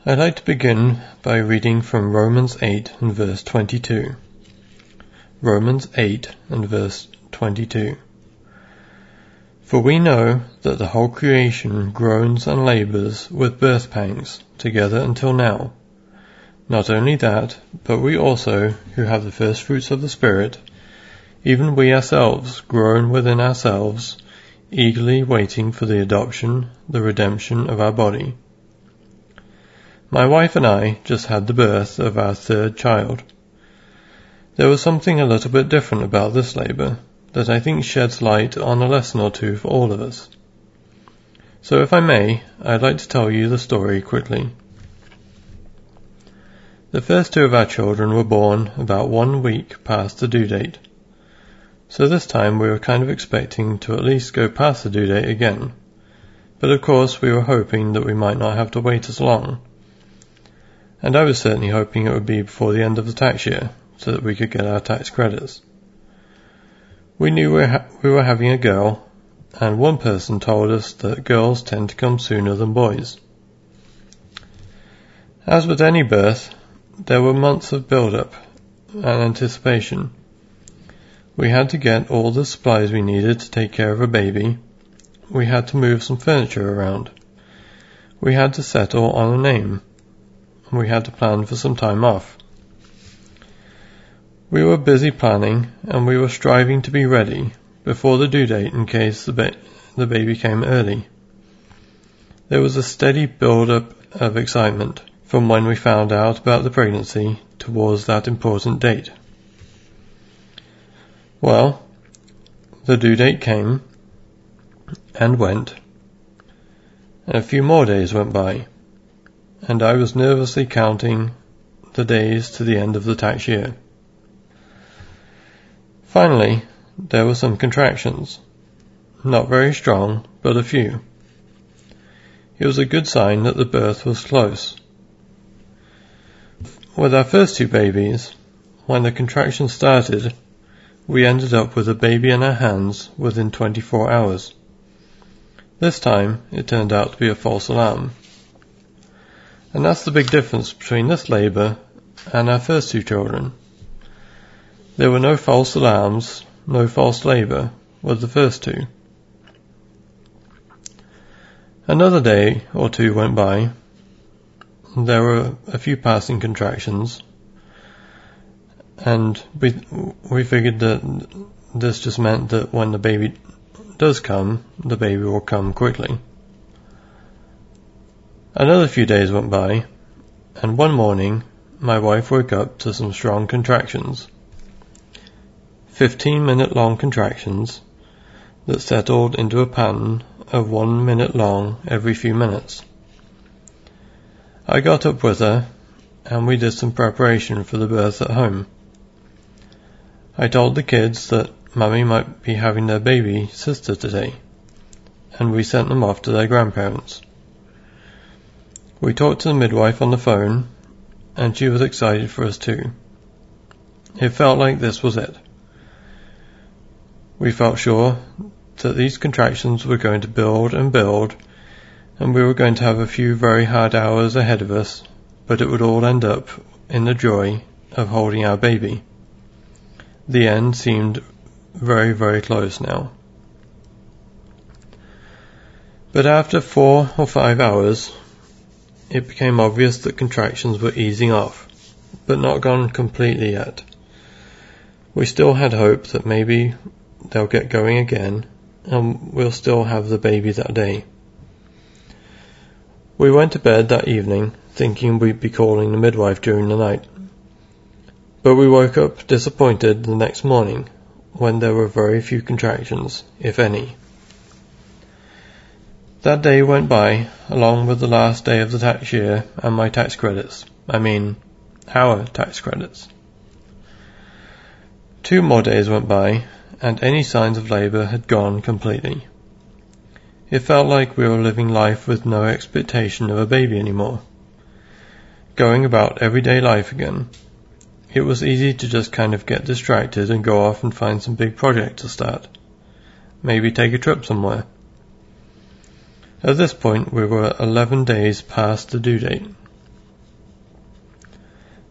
I'd like to begin by reading from Romans 8 and verse 22. Romans 8 and verse 22. For we know that the whole creation groans and labours with birth pangs together until now. Not only that, but we also, who have the first fruits of the Spirit, even we ourselves groan within ourselves, eagerly waiting for the adoption, the redemption of our body. My wife and I just had the birth of our third child. There was something a little bit different about this labour that I think sheds light on a lesson or two for all of us. So if I may, I'd like to tell you the story quickly. The first two of our children were born about 1 week past the due date. So this time we were kind of expecting to at least go past the due date again. But of course we were hoping that we might not have to wait as long. And I was certainly hoping it would be before the end of the tax year, so that we could get our tax credits. We knew we were having a girl, and one person told us that girls tend to come sooner than boys. As with any birth, there were months of build-up and anticipation. We had to get all the supplies we needed to take care of a baby. We had to move some furniture around. We had to settle on a name. We had to plan for some time off. We were busy planning, and we were striving to be ready before the due date in case the baby came early. There was a steady build-up of excitement from when we found out about the pregnancy towards that important date. Well, the due date came and went, and a few more days went by, and I was nervously counting the days to the end of the tax year. Finally, there were some contractions. Not very strong, but a few. It was a good sign that the birth was close. With our first two babies, when the contractions started, we ended up with a baby in our hands within 24 hours. This time, it turned out to be a false alarm. And that's the big difference between this labour and our first two children. There were no false alarms, no false labour with the first two. Another day or two went by. There were a few passing contractions, and we figured that this just meant that when the baby does come, the baby will come quickly. Another few days went by, and one morning my wife woke up to some strong contractions. 15-minute long contractions that settled into a pattern of 1 minute long every few minutes. I got up with her, and we did some preparation for the birth at home. I told the kids that Mummy might be having their baby sister today, and we sent them off to their grandparents. We talked to the midwife on the phone, and she was excited for us too. It felt like this was it. We felt sure that these contractions were going to build and build, and we were going to have a few very hard hours ahead of us, but it would all end up in the joy of holding our baby. The end seemed very, very close now. But after 4 or 5 hours, it became obvious that contractions were easing off, but not gone completely yet. We still had hope that maybe they'll get going again, and we'll still have the baby that day. We went to bed that evening, thinking we'd be calling the midwife during the night. But we woke up disappointed the next morning, when there were very few contractions, if any. That day went by, along with the last day of the tax year and my tax credits. Our tax credits. 2 more days went by, and any signs of labour had gone completely. It felt like we were living life with no expectation of a baby anymore. Going about everyday life again. It was easy to just kind of get distracted and go off and find some big project to start. Maybe take a trip somewhere. At this point, we were 11 days past the due date.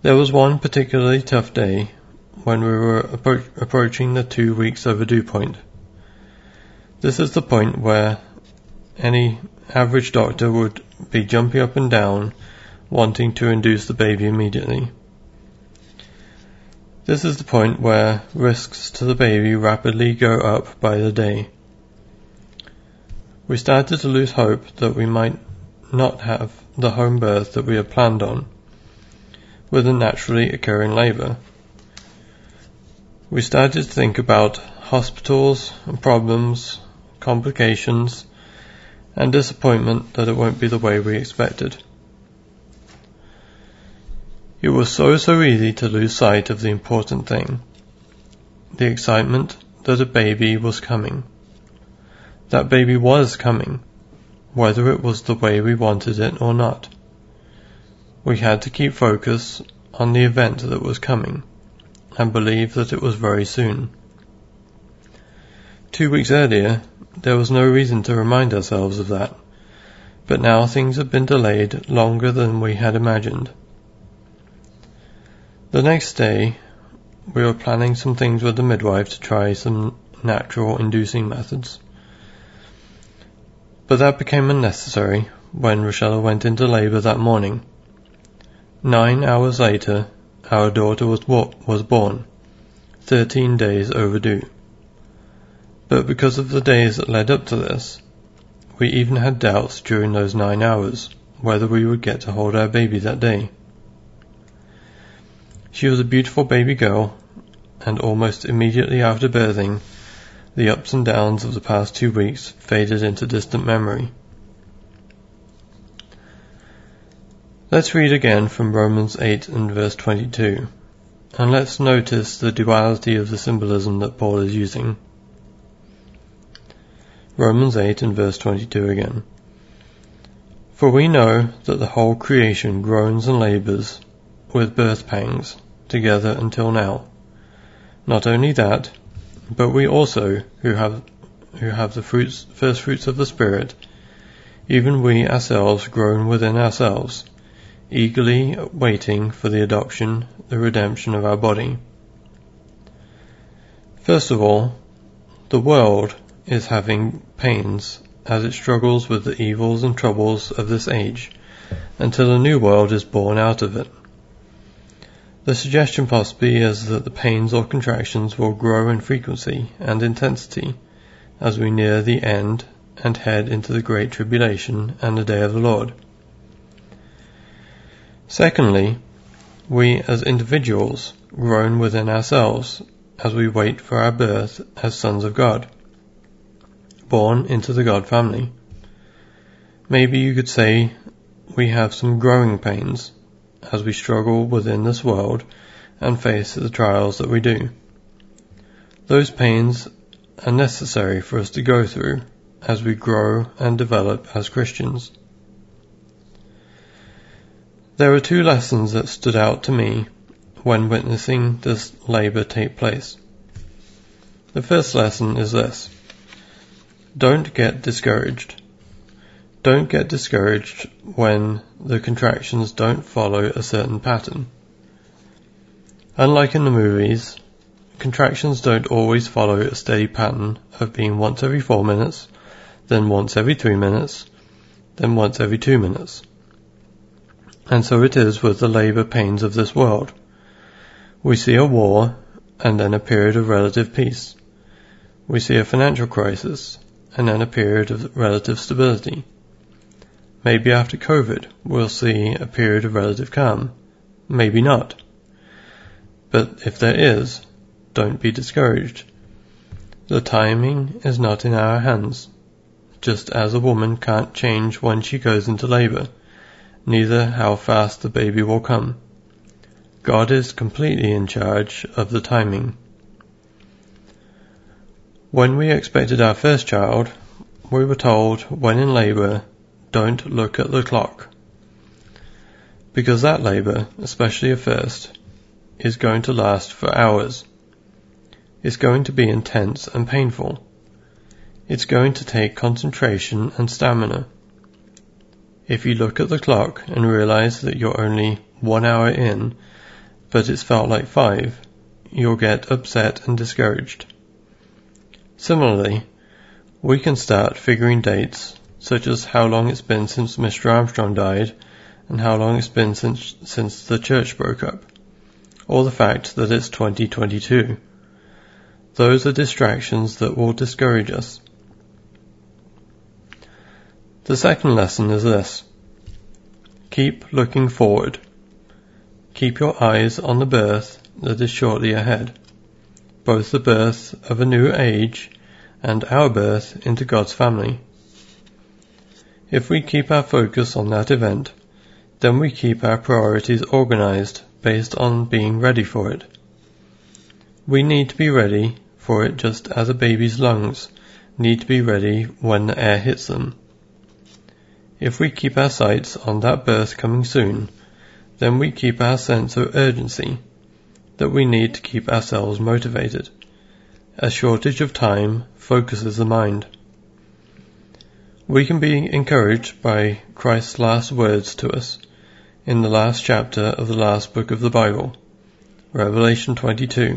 There was one particularly tough day when we were approaching the 2 weeks overdue point. This is the point where any average doctor would be jumping up and down, wanting to induce the baby immediately. This is the point where risks to the baby rapidly go up by the day. We started to lose hope that we might not have the home birth that we had planned on, with a naturally occurring labour. We started to think about hospitals and problems, complications, and disappointment that it won't be the way we expected. It was so easy to lose sight of the important thing, the excitement that a baby was coming. That baby was coming, whether it was the way we wanted it or not. We had to keep focus on the event that was coming, and believe that it was very soon. 2 weeks earlier, there was no reason to remind ourselves of that, but now things have been delayed longer than we had imagined. The next day, we were planning some things with the midwife to try some natural inducing methods. But that became unnecessary when Rochella went into labour that morning. 9 hours later, our daughter was born, 13 days overdue. But because of the days that led up to this, we even had doubts during those 9 hours whether we would get to hold our baby that day. She was a beautiful baby girl, and almost immediately after birthing, the ups and downs of the past 2 weeks faded into distant memory. Let's read again from Romans 8 and verse 22, and let's notice the duality of the symbolism that Paul is using. Romans 8 and verse 22 again. For we know that the whole creation groans and labours with birth pangs together until now. Not only that, but we also, who have the first fruits of the Spirit, even we ourselves groan within ourselves, eagerly waiting for the adoption, the redemption of our body. First of all, the world is having pains as it struggles with the evils and troubles of this age, until a new world is born out of it. The suggestion possibly is that the pains or contractions will grow in frequency and intensity as we near the end and head into the Great Tribulation and the Day of the Lord. Secondly, we as individuals groan within ourselves as we wait for our birth as sons of God, born into the God family. Maybe you could say we have some growing pains as we struggle within this world and face the trials that we do. Those pains are necessary for us to go through as we grow and develop as Christians. There are 2 lessons that stood out to me when witnessing this labour take place. The first lesson is this: don't get discouraged. Don't get discouraged when the contractions don't follow a certain pattern. Unlike in the movies, contractions don't always follow a steady pattern of being once every 4 minutes, then once every 3 minutes, then once every 2 minutes. And so it is with the labour pains of this world. We see a war, and then a period of relative peace. We see a financial crisis, and then a period of relative stability. Maybe after COVID, we'll see a period of relative calm. Maybe not. But if there is, don't be discouraged. The timing is not in our hands. Just as a woman can't change when she goes into labour, neither how fast the baby will come. God is completely in charge of the timing. When we expected our first child, we were told, when in labour, don't look at the clock. Because that labour, especially at first, is going to last for hours. It's going to be intense and painful. It's going to take concentration and stamina. If you look at the clock and realize that you're only 1 hour in, but it's felt like 5, you'll get upset and discouraged. Similarly, we can start figuring dates, such as how long it's been since Mr. Armstrong died, and how long it's been since the church broke up, or the fact that it's 2022. Those are distractions that will discourage us. The second lesson is this: keep looking forward. Keep your eyes on the birth that is shortly ahead, both the birth of a new age and our birth into God's family. If we keep our focus on that event, then we keep our priorities organized based on being ready for it. We need to be ready for it just as a baby's lungs need to be ready when the air hits them. If we keep our sights on that birth coming soon, then we keep our sense of urgency that we need to keep ourselves motivated. A shortage of time focuses the mind. We can be encouraged by Christ's last words to us in the last chapter of the last book of the Bible, Revelation 22.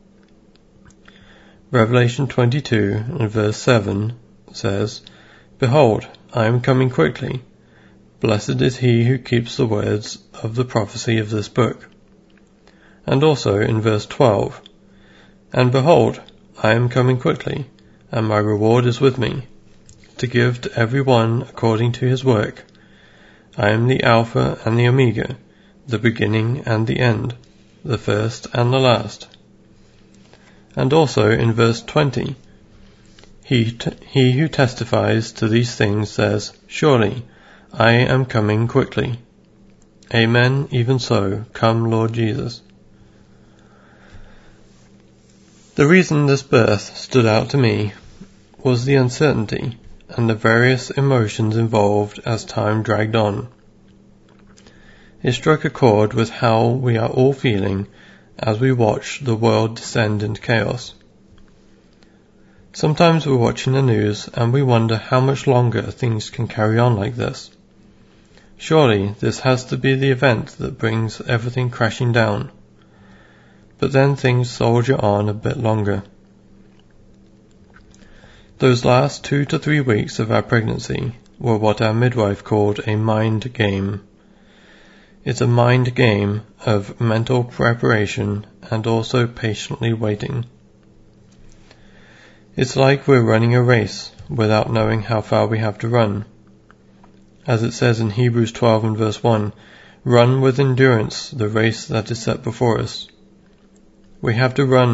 Revelation 22 and verse 7 says, "Behold, I am coming quickly. Blessed is he who keeps the words of the prophecy of this book." And also in verse 12, "And behold, I am coming quickly, and my reward is with me, to give to every one according to his work. I am the Alpha and the Omega, the beginning and the end, the first and the last." And also in verse 20, He who testifies to these things says, "Surely I am coming quickly." Amen, even so, come Lord Jesus. The reason this birth stood out to me was the uncertainty and the various emotions involved as time dragged on. It struck a chord with how we are all feeling as we watch the world descend into chaos. Sometimes we're watching the news and we wonder how much longer things can carry on like this. Surely this has to be the event that brings everything crashing down. But then things soldier on a bit longer. Those last 2 to 3 weeks of our pregnancy were what our midwife called a mind game. It's a mind game of mental preparation and also patiently waiting. It's like we're running a race without knowing how far we have to run. As it says in Hebrews 12 and verse 1, "Run with endurance the race that is set before us." We have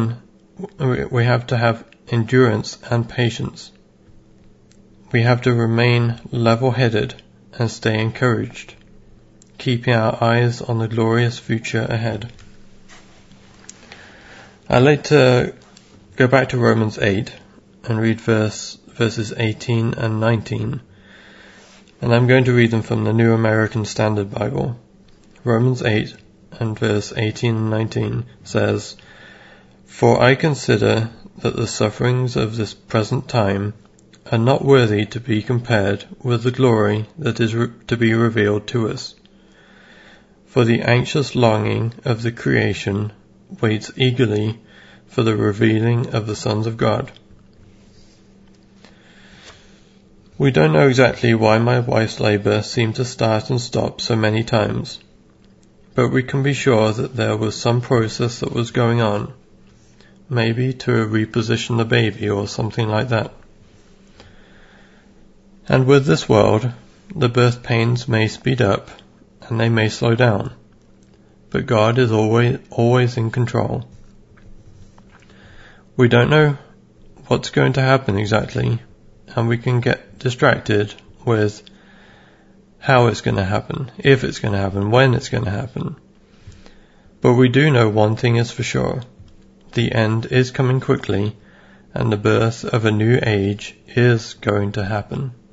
to have endurance and patience. We have to remain level-headed and stay encouraged, keeping our eyes on the glorious future ahead. I'd like to go back to Romans 8 and read verses 18 and 19. And I'm going to read them from the New American Standard Bible. Romans 8 and verse 18 and 19 says, "For I consider that the sufferings of this present time are not worthy to be compared with the glory that is to be revealed to us. For the anxious longing of the creation waits eagerly for the revealing of the sons of God." We don't know exactly why my wife's labour seemed to start and stop so many times, but we can be sure that there was some process that was going on, maybe to reposition the baby or something like that. And with this world, the birth pains may speed up and they may slow down, but God is always in control. We don't know what's going to happen exactly, and we can get distracted with how it's going to happen, if it's going to happen, when it's going to happen. But we do know one thing is for sure: the end is coming quickly, and the birth of a new age is going to happen.